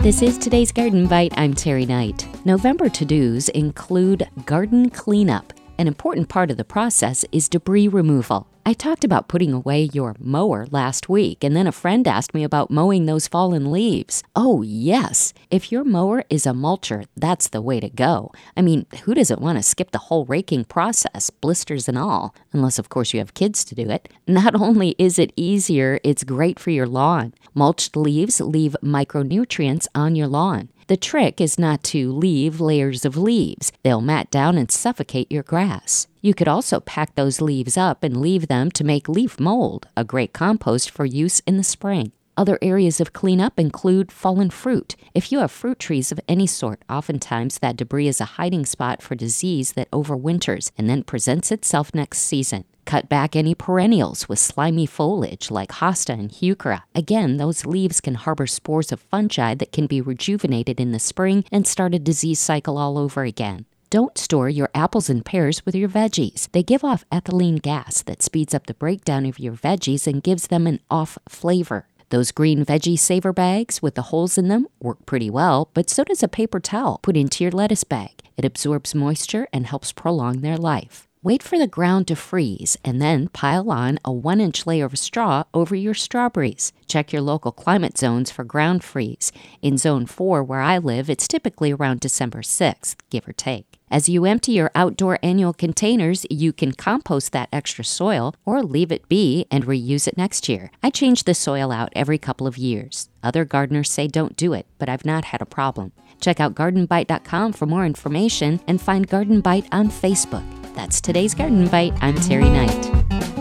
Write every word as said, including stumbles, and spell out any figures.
This is today's Garden Bite. I'm Terry Knight. November to-dos include garden cleanup. An important part of the process is debris removal. I talked about putting away your mower last week, and then a friend asked me about mowing those fallen leaves. Oh, yes. If your mower is a mulcher, that's the way to go. I mean, who doesn't want to skip the whole raking process, blisters and all? Unless, of course, you have kids to do it. Not only is it easier, it's great for your lawn. Mulched leaves leave micronutrients on your lawn. The trick is not to leave layers of leaves. They'll mat down and suffocate your grass. You could also pack those leaves up and leave them to make leaf mold, a great compost for use in the spring. Other areas of cleanup include fallen fruit. If you have fruit trees of any sort, oftentimes that debris is a hiding spot for disease that overwinters and then presents itself next season. Cut back any perennials with slimy foliage like hosta and heuchera. Again, those leaves can harbor spores of fungi that can be rejuvenated in the spring and start a disease cycle all over again. Don't store your apples and pears with your veggies. They give off ethylene gas that speeds up the breakdown of your veggies and gives them an off flavor. Those green veggie saver bags with the holes in them work pretty well, but so does a paper towel put into your lettuce bag. It absorbs moisture and helps prolong their life. Wait for the ground to freeze and then pile on a one-inch layer of straw over your strawberries. Check your local climate zones for ground freeze. In Zone four, where I live, it's typically around December sixth, give or take. As you empty your outdoor annual containers, you can compost that extra soil or leave it be and reuse it next year. I change the soil out every couple of years. Other gardeners say don't do it, but I've not had a problem. Check out garden bite dot com for more information and find Garden Bite on Facebook. That's today's Garden Bite. I'm Terry Knight.